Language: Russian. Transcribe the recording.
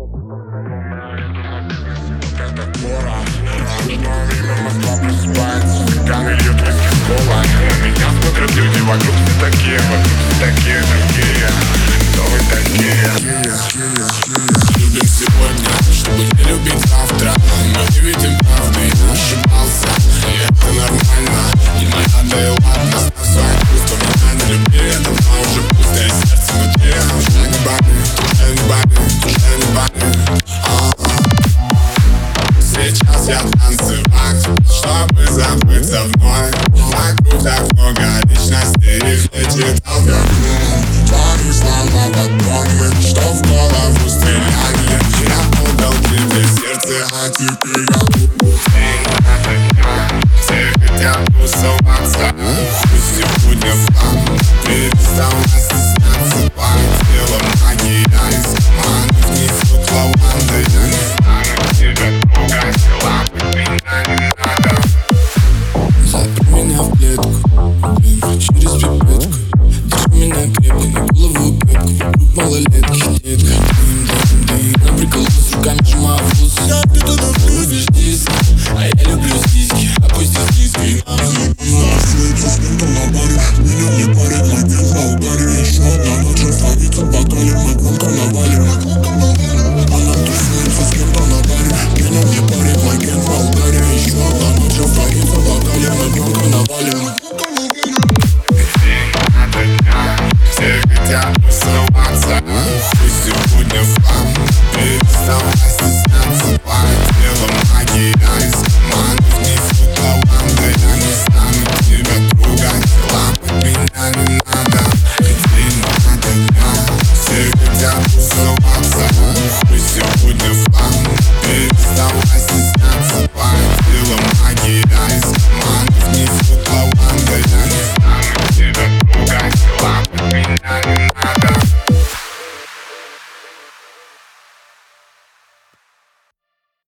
Москва просыпается, стаканы льют виски кола. На меня смотрят люди вокруг, все такие, другие. Кто вы такие? Любим сегодня, чтобы не любить завтра. Мы не видим правды, я ошибался, и это нормально. Не моя, да и ладно, знаю свои чувства, меня не люби. Я давно уже пустое сердце внутри. Уже не бани. Сейчас я танцевать, чтобы забыться вновь. Вокруг так много личностей, их летит алгоритм. Твои слова подгонны, что в голове.